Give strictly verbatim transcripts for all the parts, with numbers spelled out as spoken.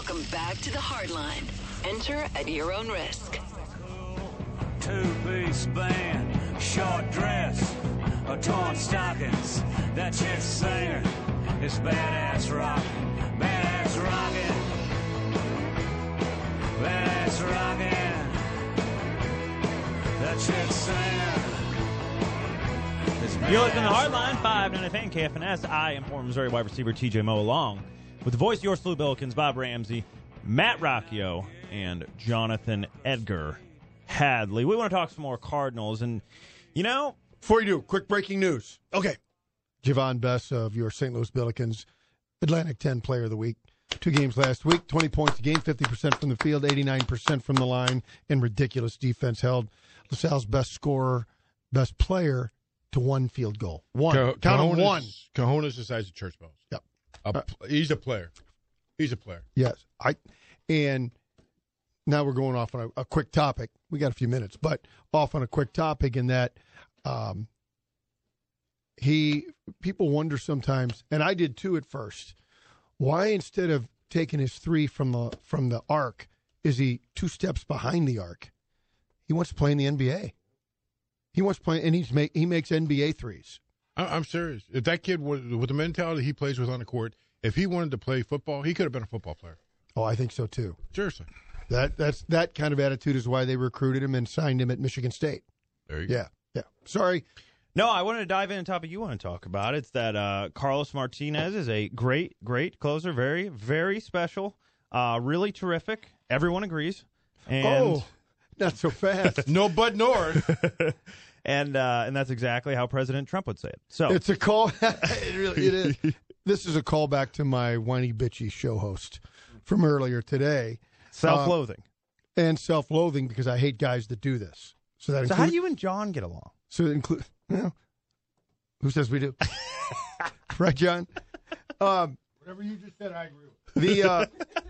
Welcome back to the Hardline. Enter at your own risk. Two-piece band, short dress, or torn stockings. That chick's singer is badass rockin', badass rockin', badass rockin'. That chick's singer. You're listening to Hardline, five ninety Fan K F N S. I am former Missouri wide receiver T J Moe, along with the voice of your Slew Billikens, Bob Ramsey, Matt Rocchio, and Jonathan Edgar Hadley. We want to talk some more Cardinals, and, you know... Before you do, quick breaking news. Okay. Javon Bess of your Saint Louis Billikens, Atlantic ten Player of the Week. Two games last week, twenty points a game, fifty percent from the field, eighty-nine percent from the line, and ridiculous defense held LaSalle's best scorer, best player, to one field goal. One. Co- Count Cajonas, of one. Cajonas the size of church bells. Yep. A, Uh, he's a player. He's a player. Yes. I and now we're going off on a, a quick topic. We got a few minutes, but off on a quick topic in that um, he people wonder sometimes, and I did too at first, why instead of taking his three from the from the arc, is he two steps behind the arc? He wants to play in the N B A. He wants to play, and he's make he makes N B A threes. I, I'm serious. If that kid, was, with the mentality he plays with on the court, if he wanted to play football, he could have been a football player. Oh, I think so too. Seriously. That that's that kind of attitude is why they recruited him and signed him at Michigan State. There you go. Yeah, yeah. Sorry. No, I wanted to dive in on a topic you want to talk about. It's that uh, Carlos Martinez is a great, great closer. Very, very special. Uh, really terrific. Everyone agrees. And, Oh, not so fast. No Bud North. and uh, and that's exactly how President Trump would say it. So It's a call. It really it is. This is a callback to my whiny bitchy show host from earlier today. self-loathing. Uh, and self-loathing because I hate guys that do this. So that so includes, how do you and John get along? So it includes. Well, who says we do? Right, John? Um, Whatever you just said, I agree with. The uh,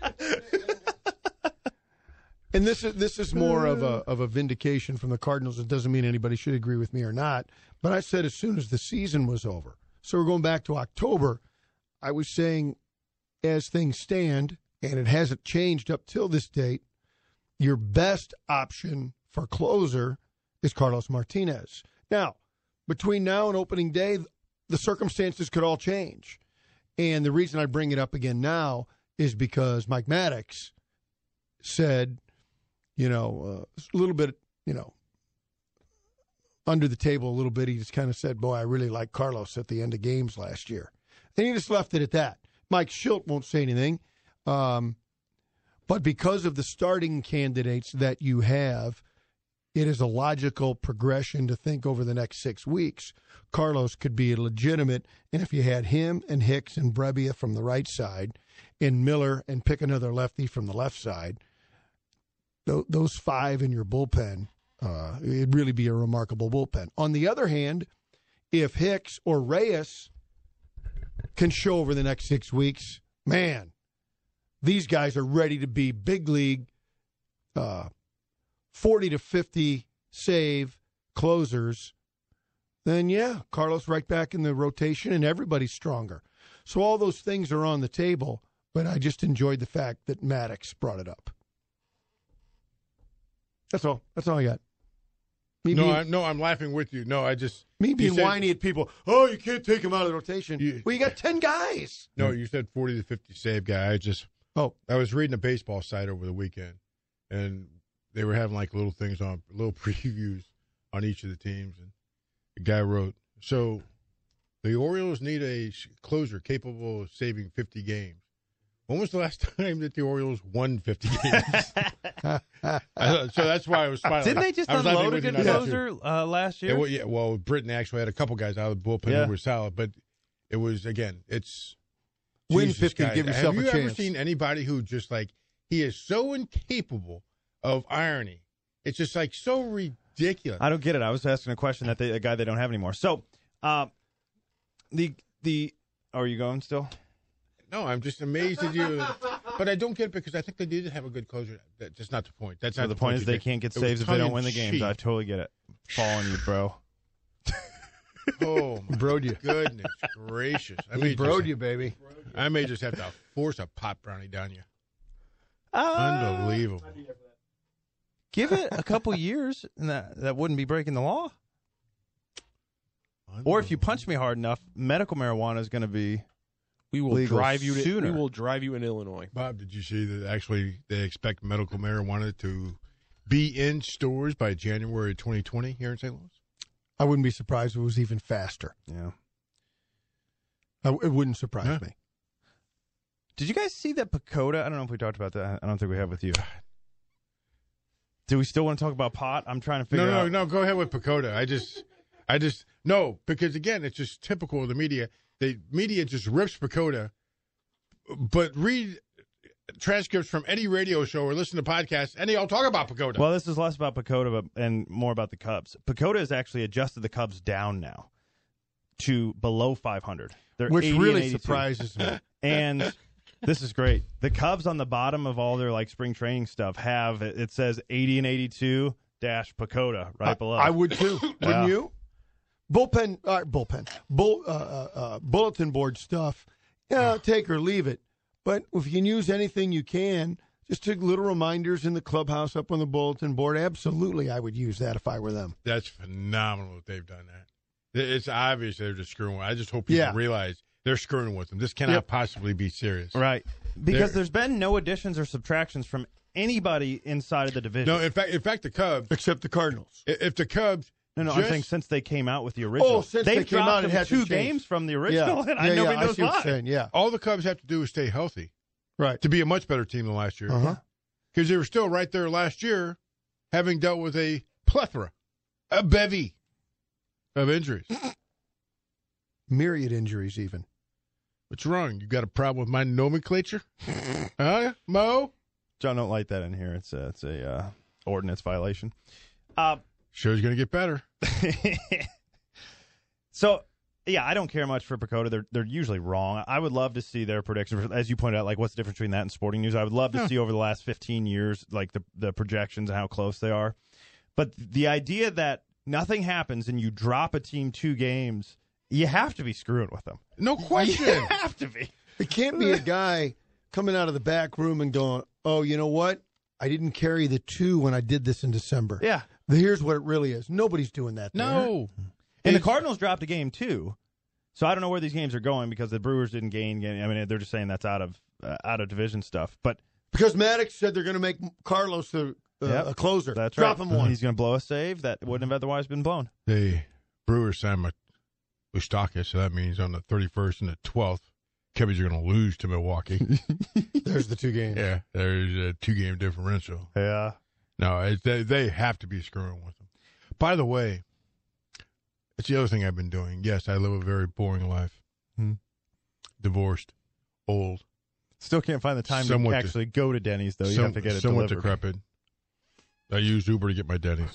and this is this is more of a of a vindication from the Cardinals. It doesn't mean anybody should agree with me or not. But I said as soon as the season was over, so we're going back to October. I was saying, as things stand, and it hasn't changed up till this date, your best option for closer is Carlos Martinez. Now, between now and opening day, the circumstances could all change. And the reason I bring it up again now is because Mike Maddox said, you know, uh, a little bit, you know, under the table a little bit. He just kind of said, boy, I really like Carlos at the end of games last year. And he just left it at that. Mike Schilt won't say anything. Um, but because of the starting candidates that you have, it is a logical progression to think over the next six weeks, Carlos could be a legitimate. And if you had him and Hicks and Brebbia from the right side and Miller and pick another lefty from the left side, th- those five in your bullpen, uh, it'd really be a remarkable bullpen. On the other hand, if Hicks or Reyes can show over the next six weeks, man, these guys are ready to be big league, uh, forty to fifty save closers, then yeah, Carlos right back in the rotation and everybody's stronger. So all those things are on the table, but I just enjoyed the fact that Maddox brought it up. That's all. That's all I got. Me No, being, I, no, I'm laughing with you. No, I just me being you said- whiny at people. Oh, you can't take him out of the rotation. You- well, you got ten guys. No, you said forty to fifty save guy. I just Oh, I was reading a baseball site over the weekend, and they were having like little things on, little previews on each of the teams, and the guy wrote, so the Orioles need a closer capable of saving fifty games. When was the last time that the Orioles won fifty games? I, so that's why I was smiling. Didn't they just I was laughing unload a with you, good not closer uh, last year? Yeah, well, yeah, well, Britain actually had a couple guys out of the bullpen Yeah. who were solid, but it was, again, it's win Jesus, fifty, guys. give yourself Have a you ever chance. seen anybody who just like, he is so incapable of irony? It's just like so ridiculous. I don't get it. I was asking a question that they, a guy they don't have anymore. So, uh, the the oh, are you going still? No, I'm just amazed at you. But I don't get it because I think they did have a good closer. That's just not the point. That's So not the the point is you they make. can't get It was saves if they don't win the tongue-in-cheek. games. I totally get it. Falling you, bro. Oh, my Broed you. goodness gracious. I He may, broed just, you, baby. I may just have to force a pot brownie down you. Uh, Unbelievable. Give it a couple years, and that, that wouldn't be breaking the law. Or if you punch me hard enough, medical marijuana is going to be We will legal drive you to, sooner. We will drive you in Illinois. Bob, did you see that actually they expect medical marijuana to be in stores by January twenty twenty here in Saint Louis? I wouldn't be surprised if it was even faster. Yeah. I, it wouldn't surprise Yeah. me. Did you guys see that Pacoda? I don't know if we talked about that. I don't think we have with you. Do we still want to talk about pot? I'm trying to figure No, no, out. no. Go ahead with Pacoda. I just, I just no because again, it's just typical of the media. The media just rips Pacoda, but read transcripts from any radio show or listen to podcasts, and they all talk about Pacoda. Well, this is less about Pacoda but, and more about the Cubs. Pacoda has actually adjusted the Cubs down now to below five hundred. They're Which eighty and really eighty-two. surprises me. And this is great. The Cubs on the bottom of all their like spring training stuff have it says eighty and eighty-two dash Pacoda right below. I would too, wouldn't Yeah. you? Bullpen, uh, bullpen, bull, uh, uh, uh, bulletin board stuff. Yeah, take or leave it. But if you can use anything you can, just take little reminders in the clubhouse up on the bulletin board. Absolutely, I would use that if I were them. That's phenomenal that they've done that. It's obvious they're just screwing with. I just hope people Yeah. realize they're screwing with them. This cannot Yep. possibly be serious. Right. Because There- there's been no additions or subtractions from anybody inside of the division. No, in fact, in fact, the Cubs. Except the Cardinals. i- If the Cubs. No, no, just, I'm saying since they came out with the original. Oh, since they They've came dropped out, it them hasn't two changed. games from the original, Yeah, and I yeah, nobody yeah, I knows see what why. you're saying. Yeah, all the Cubs have to do is stay healthy right. to be a much better team than last year. Uh-huh. Because they were still right there last year, having dealt with a plethora, a bevy of injuries. Myriad injuries, even. What's wrong? You got a problem with my nomenclature? Huh, Mo? John, don't light that in here. It's a, it's a uh, ordinance violation. Uh, Show's going to get better. so, yeah, I don't care much for Pacoda. They're they're usually wrong. I would love to see their predictions. As you pointed out, like what's the difference between that and Sporting News? I would love to Yeah. see over the last fifteen years, like the, the projections and how close they are. But the idea that nothing happens and you drop a team two games, you have to be screwing with them. No question. You have to be. It can't be a guy coming out of the back room and going, oh, you know what? I didn't carry the two when I did this in December. Yeah. Here's what it really is. Nobody's doing that there. No. And the It's- Cardinals dropped a game too, so I don't know where these games are going because the Brewers didn't gain. I mean, they're just saying that's out of uh, out of division stuff. But Because Maddox said they're going to make Carlos the, uh, Yep. a closer. that's Drop right. him one. He's going to blow a save that wouldn't have otherwise been blown. The Brewers signed Moustakas, so that means on the thirty-first and the twelfth, Cubbies are going to lose to Milwaukee. There's the two games. Yeah, there's a two-game differential. Yeah. No, it, they they have to be screwing with them. By the way, it's the other thing I've been doing. Yes, I live a very boring life. Hmm. Divorced, old, Still can't find the time Somewhat to de- actually go to Denny's though. You some- have to get it somewhat delivered. decrepit. I use Uber to get my Denny's.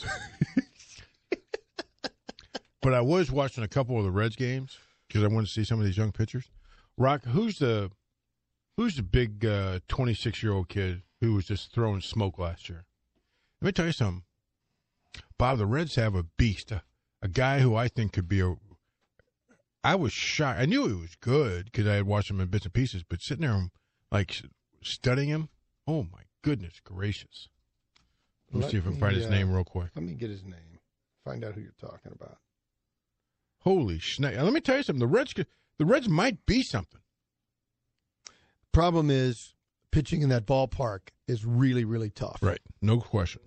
But I was watching a couple of the Reds games because I wanted to see some of these young pitchers. Rock, who's the who's the big twenty-six-year-old kid who was just throwing smoke last year? Let me tell you something. Bob, the Reds have a beast, a, a guy who I think could be a – I was shocked. I knew he was good because I had watched him in bits and pieces, but sitting there and, like, studying him, oh, my goodness gracious. Let me Let see if I can me, find his uh, name real quick. Let me get his name. Find out who you're talking about. Holy snake. Let me tell you something. The Reds, could- the Reds might be something. Problem is, pitching in that ballpark is really, really tough. Right. No question.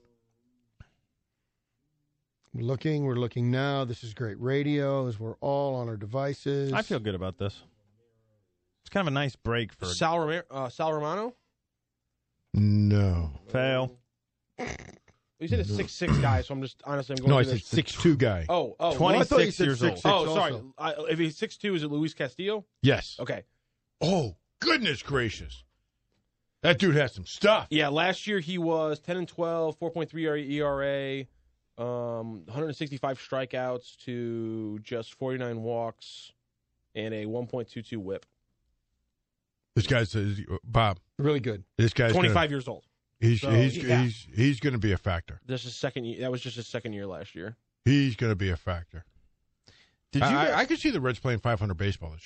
We're looking. We're looking now. This is great radio as we're all on our devices. I feel good about this. It's kind of a nice break for Sal, Romero, uh, Sal Romano? No. fail. You said a six six guy, so I'm just honestly I'm going No, I to said this. six two guy. Oh, oh, twenty- what? I thought you twenty-six said years six, old. Oh, six sorry. also. I, if he's six two, is it Luis Castillo? Yes. Okay. Oh, goodness gracious. That dude has some stuff. Yeah, last year he was ten and twelve, four point three E R A, um, one hundred sixty-five strikeouts to just forty-nine walks, and a one point two two whip. This guy says, Bob, Really good. this guy's twenty-five gonna, years old. he's So, he's yeah. he's he's going to be a factor. This is second. Year, that was just his second year last year. He's going to be a factor. Did you? I, guys- I, I could see the Reds playing five hundred baseball this year.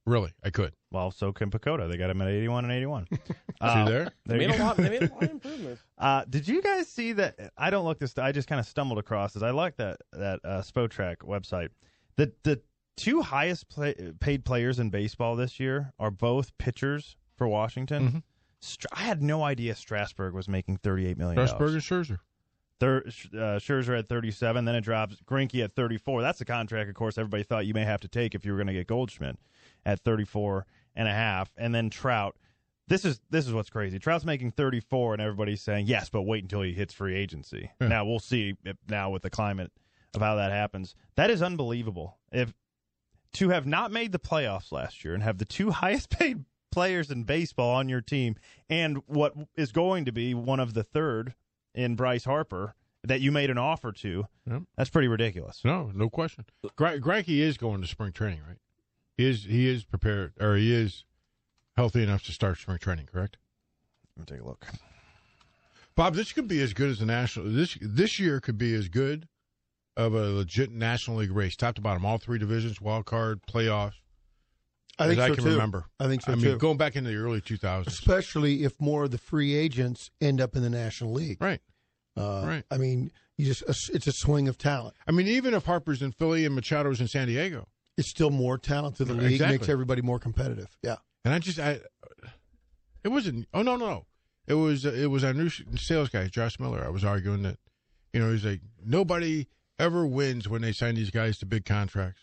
Really, I could. Well, so can Pacoda. They got him at eighty-one and eighty-one. See Uh, there? They you made a go. lot. They made a lot of improvements. Uh, did you guys see that? I don't look this. I just kind of stumbled across this. I like that that uh, Spotrac website. The the two highest play, paid players in baseball this year are both pitchers for Washington. Mhm. Str- I had no idea Strasburg was making thirty-eight million dollars. Strasburg and Scherzer. Thir- uh, Scherzer at thirty-seven, then it drops. Greinke at thirty-four. That's the contract, of course, everybody thought you may have to take if you were going to get Goldschmidt at thirty-four and a half, and then Trout. This is this is what's crazy. Trout's making thirty-four, and everybody's saying yes, but wait until he hits free agency. Yeah. Now we'll see if, now with the climate of how that happens. That is unbelievable. If to have not made the playoffs last year and have the two highest paid players in baseball on your team, and what is going to be one of the third in Bryce Harper that you made an offer to, Yep. that's pretty ridiculous. No, no question. Gra- Greinke is going to spring training, right? He is. He is prepared, or he is healthy enough to start spring training. Correct? Let me take a look. Bob, this could be as good as the national. This this year could be as good of a legit National League race, top to bottom, all three divisions, wild card, playoffs. I think as so I can too. remember. I think so I too. mean, going back into the early two thousands. Especially if more of the free agents end up in the National League. Right. Uh, Right. I mean, you just it's a swing of talent. I mean, even if Harper's in Philly and Machado's in San Diego, It's still more talent to the league. Exactly. Makes everybody more competitive. Yeah. and I just, I, it wasn't. Oh no, no, no. It was it was our new sales guy, Josh Miller. I was arguing that, you know, he's like, nobody ever wins when they sign these guys to big contracts.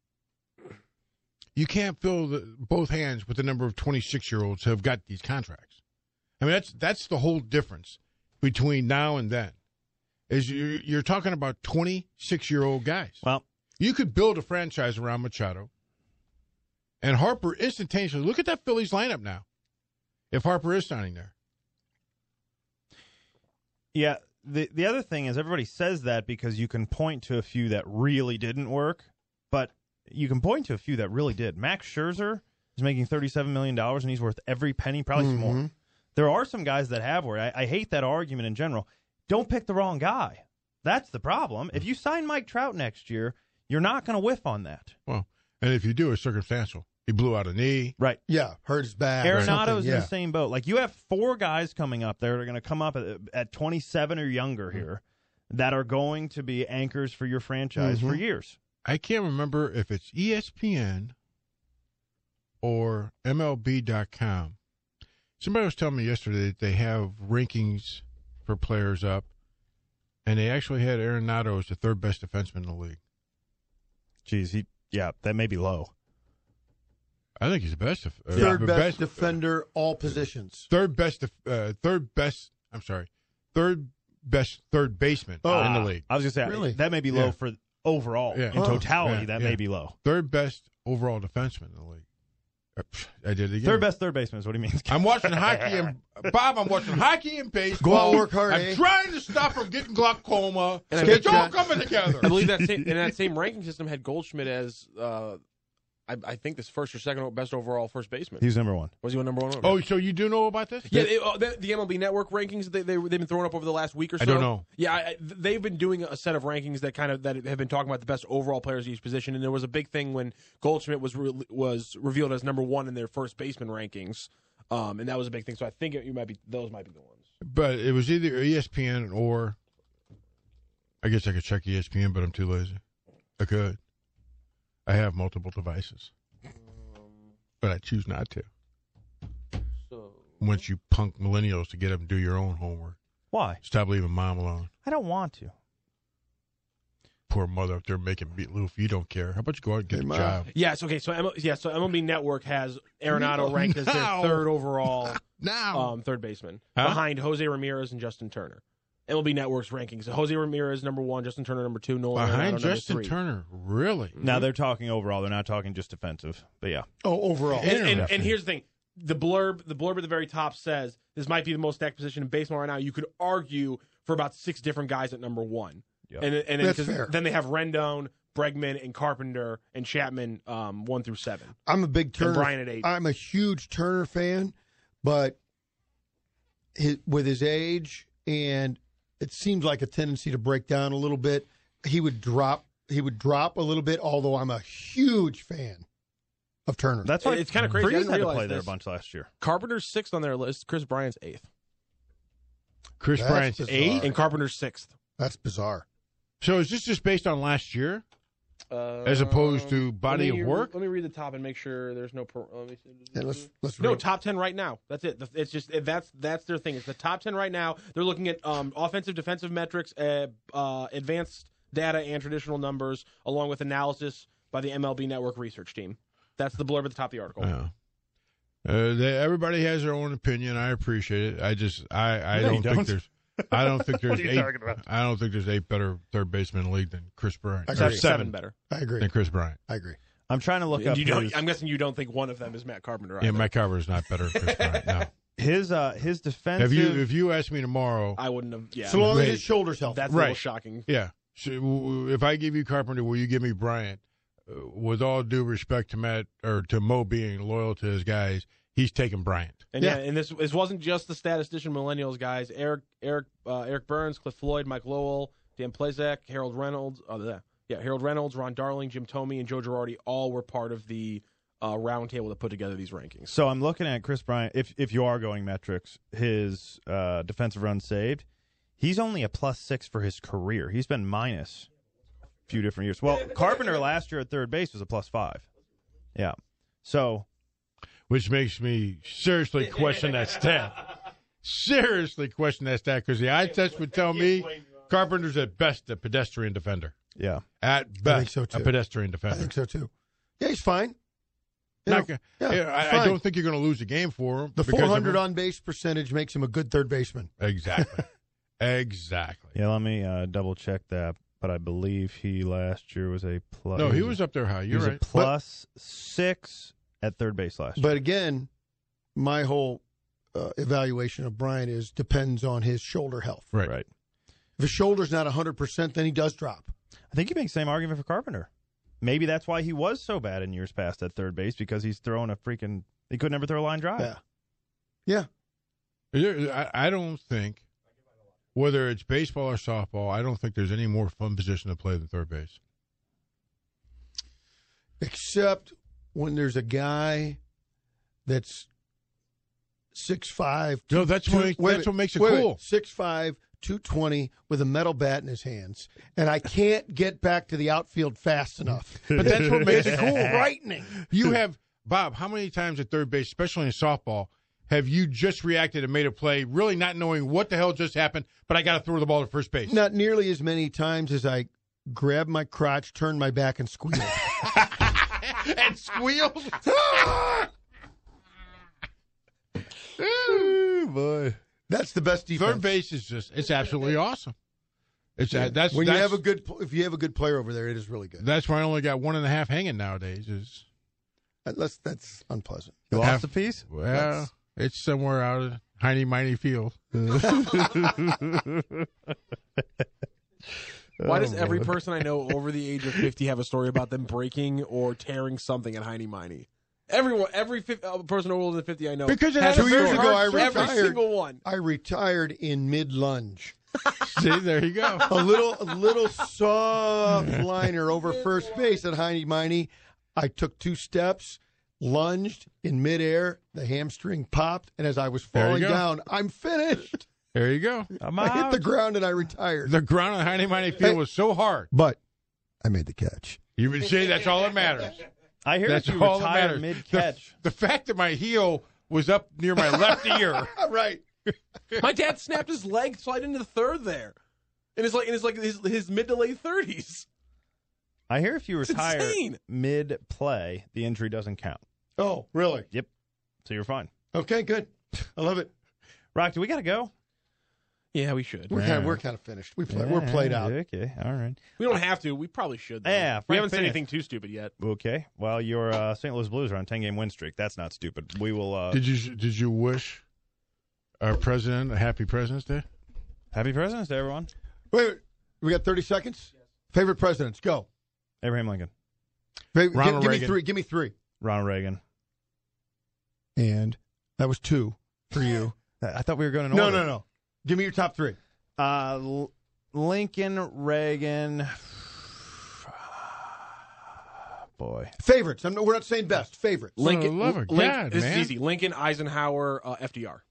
You can't fill the, both hands with the number of twenty-six year olds who have got these contracts. I mean, that's that's the whole difference between now and then. Is you're, you're talking about twenty-six year old guys. Well, You could build a franchise around Machado. And Harper instantaneously, look at that Phillies lineup now. If Harper is signing there. yeah, the the other thing is everybody says that because you can point to a few that really didn't work, but you can point to a few that really did. Max Scherzer is making thirty-seven million dollars, and he's worth every penny, probably some more. There are some guys that have worked. I, I hate that argument in general. Don't pick the wrong guy. That's the problem. If you sign Mike Trout next year, you're not going to whiff on that. Well, and if you do, it's circumstantial. He blew out a knee. Right. Yeah. Hurt his back. or Arenado's something, in yeah. the same boat. Like, you have four guys coming up there that are going to come up at, at twenty-seven or younger here that are going to be anchors for your franchise for years. I can't remember if it's E S P N or M L B dot com. Somebody was telling me yesterday that they have rankings for players up, and they actually had Arenado as the third best defenseman in the league. Jeez, he yeah, that may be low. I think he's the best. Uh, Third the best, defender, all positions. Third best. def- Uh, third best. I'm sorry. Third best third baseman in the league. I was going to say, Really? that may be low Yeah. for overall. Yeah. In Huh. totality, Yeah, that yeah. may be low. Third best overall defenseman in the league. Uh, pff, I did it again. Third best third baseman is what he means. I'm watching hockey and Bob. I'm watching hockey and baseball. Go out and work hard, I'm eh? trying to stop from getting glaucoma. And I It's bet all you- coming together. I believe that same, in that same ranking system had Goldschmidt as, uh, I, I think, this first or second best overall first baseman. He's number one. Was he on number one? Oh, so you do know about this? Yeah, they, uh, the, the M L B Network rankings they, they they've been throwing up over the last week or so. I don't know. Yeah, I, I- they've been doing a set of rankings that kind of that have been talking about the best overall players at each position. And there was a big thing when Goldschmidt was re- was revealed as number one in their first baseman rankings, um, and that was a big thing. So I think it, you might be those might be the ones. But it was either E S P N or I guess I could check E S P N, but I'm too lazy. I could. I have multiple devices, but I choose not to. So Once you punk millennials to get them to do your own homework, Why? stop leaving mom alone. I don't want to. Poor mother up there making meatloaf. You don't care. How about you go out and get Hey, a Ma. job? yes, okay. So M- yeah, so M L B Network has Arenado No, ranked as their no. third overall Now. um, third baseman Huh? behind Jose Ramirez and Justin Turner. M L B Network's rankings: Jose Ramirez number one, Justin Turner number two, Nolan Behind Arenado number Justin three. Turner. Really? Now they're talking overall. They're not talking just defensive. But yeah. Oh, overall. And, and, and Interesting. here's the thing: the blurb, the blurb at the very top says this might be the most stacked position in baseball right now. You could argue for about six different guys at number one, Yep. and and then, That's 'cause fair. then they have Rendon, Bregman, and Carpenter and Chapman um, one through seven. I'm a big Turner. Brian at eight. I'm a huge Turner fan, but his, with his age and it seems like a tendency to break down a little bit. He would drop. He would drop a little bit. Although I'm a huge fan of Turner. That's why It's kinda crazy. I Breeze didn't had to realize play there a this. bunch last year. Carpenter's sixth on their list. Chris Bryant's eighth. Chris That's Bryant's bizarre. eight. And Carpenter's sixth. That's bizarre. So is this just based on last year? Uh, As opposed to body let me- of work? Let me read the top and make sure there's no. Pro, let me see. Yeah, let's let's No, read. top ten right now. That's it. It's just that's that's their thing. It's the top ten right now. They're looking at um, offensive, defensive metrics, uh, uh, advanced data, and traditional numbers, along with analysis by the M L B Network research team. That's the blurb at the top of the article. Yeah. Uh, they, everybody has their own opinion. I appreciate it. I just I, I No, you don't think don't. there's I don't think there's What are you eight. talking about? I don't think there's eight better third basemen in the league than Chris Bryant. I Except agree. seven better. I agree. Than Chris Bryant. I agree. I'm trying to look And up you don't, his, I'm guessing you don't think one of them is Matt Carpenter. Yeah, either. Mike Carver is not better than Chris Bryant. No. his uh his defensive. If you if you ask me tomorrow, I wouldn't have. Yeah, So long as Wait. his shoulders healthy. that's a Right. little shocking. yeah. So, w- if I give you Carpenter, will you give me Bryant? Uh, with all due respect to Matt or to Mo being loyal to his guys, he's taking Bryant. And yeah, Yeah. and this this wasn't just the statistician millennials guys. Eric Eric uh, Eric Burns, Cliff Floyd, Mike Lowell, Dan Plezak, Harold Reynolds. Oh, yeah, yeah, Harold Reynolds, Ron Darling, Jim Thome, and Joe Girardi all were part of the uh, roundtable that put together these rankings. So I'm looking at Chris Bryant. If if you are going metrics, his uh, defensive runs saved, he's only a plus six for his career. He's been minus a few different years. Well, Carpenter last year at third base was a plus five. Yeah. So Which makes me seriously question that stat. Seriously question that stat because the eye test would tell me Carpenter's at best a pedestrian defender. yeah, At best, so, too. a pedestrian I defender. think so too. Yeah, he's fine. You Not know, gonna- yeah, yeah, I, I fine. don't think you're going to lose a game for him. The because of four hundred him. on base percentage makes him a good third baseman. Exactly. exactly. yeah. Let me uh, double check that. But I believe he last year was a plus. No, he was up there high. He You're was right. a plus six at third base last year. But again, my whole uh, evaluation of Bryant is depends on his shoulder health. Right. Right. If his shoulder's not one hundred percent, then he does drop. I think you make the same argument for Carpenter. Maybe that's why he was so bad in years past at third base because he's throwing a freaking. He could never throw a line drive. Yeah. Yeah. There- I, I don't think, whether it's baseball or softball, I don't think there's any more fun position to play than third base. Except when there's a guy that's six five. No, that's what makes- that's what makes it cool. six five, two twenty with a metal bat in his hands, and I can't get back to the outfield fast enough. But that's what makes it cool. Frightening. You have, Bob, how many times at third base, especially in softball, have you just reacted and made a play, really not knowing what the hell just happened, but I got to throw the ball to first base? Not nearly as many times as I grab my crotch, turn my back, and squeal. And squeals? Ooh, boy. That's the best defense. Third base is just, it's absolutely awesome. It's that's when you that's, have a good, if you have a good player over there, it is really good. That's why I only got one and a half hanging nowadays. Is That's that's unpleasant. You Half- lost a piece? well, That's- it's somewhere out of Heiny Miney Field. Why does every person I know over the age of fifty have a story about them breaking or tearing something at Heiny Miney? Everyone, every fifty, uh, person older than fifty I know. Because it has had a a years story. ago, I every retired. single one. I retired in mid lunge. See, there you go. A little, a little soft liner over first base at Heiny Miney. I took two steps, lunged in midair. The hamstring popped, and as I was There you falling go. down, I'm finished. There you go. I'm I hit out. the ground and I retired. The ground on Heiny Miney Field Hey. was so hard. But I made the catch. You would say that's all that matters. I hear That's that you all that retired matters. mid The, catch. the fact that my heel was up near my left ear. Right. My dad snapped his leg sliding into the third there, and it's like, and it's like his, his mid to late thirties. I hear if you It's retire insane. mid play, the injury doesn't count. Oh, really? Yep. So you're fine. Okay, good. I love it. Rock, do we got to go? Yeah, we should. We're kind of, we're kind of finished. We play, we're played out. Okay. All right. We don't have to. We probably should. Though. Yeah, we Frank haven't said Finiff. anything too stupid yet. Okay. Well, your uh, Saint Louis Blues are on a ten-game win streak. That's not stupid. We will. Uh, Did you did you wish our president a happy President's Day? Happy President's Day, everyone. Wait, wait, we got thirty seconds. Favorite presidents, go. Abraham Lincoln, Fa- give, Ronald give me Reagan. three. Give me three. Ronald Reagan. And that was two for you. I thought we were going in no, order. no, no. Give me your top three. Uh, L- Lincoln, Reagan. boy. Favorites. I'm, we're not saying best. Favorites. Lincoln, love of Lin- God, this man. is easy. Lincoln, Eisenhower, uh, F D R.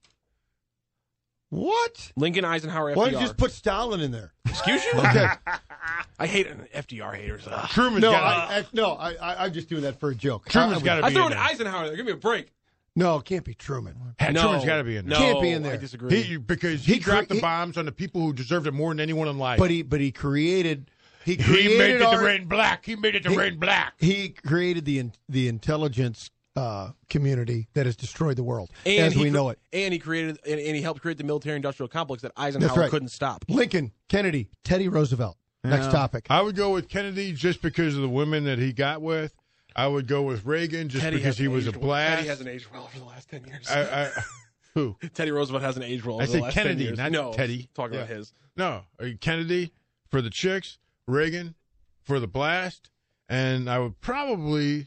What? Lincoln, Eisenhower, F D R. Why don't you just put Stalin in there? Excuse you? Okay. I hate F D R haters. Ugh. Truman's No, got I, I, no, I, I, I'm just doing that for a joke. Truman's I- got to I be threw in an there. Eisenhower there. Give me a break. No, it can't be Truman. Had- no, Truman's got to be in there. No, Can't be in there. I disagree. He, because he, He dropped cre- the bombs on the people who deserved it more than anyone in life. But he, but he created. He he created made it our, the red and black. He made it the He- red and black. He created the in- the intelligence uh, community that has destroyed the world and as he we cre- know it. And he created and, and he helped create the military-industrial complex that Eisenhower right. couldn't stop. Lincoln, Kennedy, Teddy Roosevelt. Next topic. I would go with Kennedy just because of the women that he got with. I would go with Reagan just Teddy because he hasn't was a aged- blast. Teddy hasn't aged well for the last ten years. I, I, who? Teddy Roosevelt hasn't aged well. I over said the last Kennedy, ten years. not no, Teddy. Talking Yeah. about his. No, uh, Kennedy for the chicks, Reagan for the blast, and I would probably,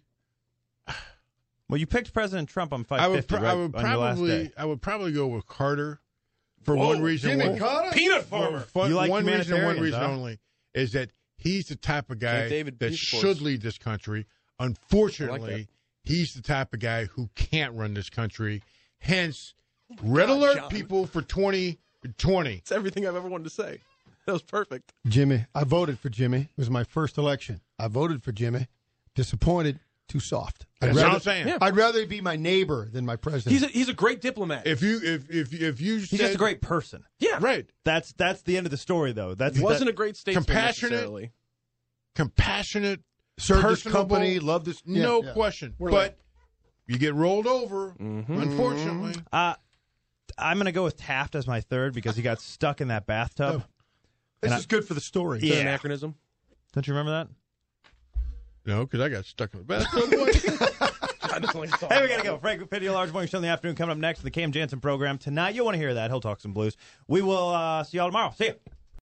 Well, you picked President Trump on five I would, fifty, pro- right, I would on your last probably, day. I would probably go with Carter for Whoa, one reason. Jimmy one, Carter? Peanut for farmer. fun- You like one reason, and one humanitarians, reason huh? only is that he's the type of guy Camp David that Peace Force. should lead this country. Unfortunately, he's the type of guy who can't run this country. Hence, red God, alert John. people for twenty twenty. It's everything I've ever wanted to say. That was perfect. Jimmy, I voted for Jimmy. It was my first election. I voted for Jimmy. Disappointed. Too soft. I'd That's what rather, I'm saying. Yeah. I'd rather he be my neighbor than my president. He's a, he's a great diplomat. If you if if if you He's said, just a great person. yeah, right, That's that's the end of the story, though. That's He wasn't that, a great statesman Compassionate. necessarily. compassionate, Served his personable, company, loved this. yeah, no yeah. question. We're but like- you get rolled over, Mm-hmm. unfortunately. Uh, I'm going to go with Taft as my third because he got stuck in that bathtub. This And I- is good for the story. Is that Yeah. an anachronism? Don't you remember that? No, because I got stuck in the bathtub. Hey, we got to go. Frank Video Large Morning Show in the afternoon coming up next in the Cam Jansen program. Tonight, you'll want to hear that. He'll talk some blues. We will uh, see y'all tomorrow. See ya.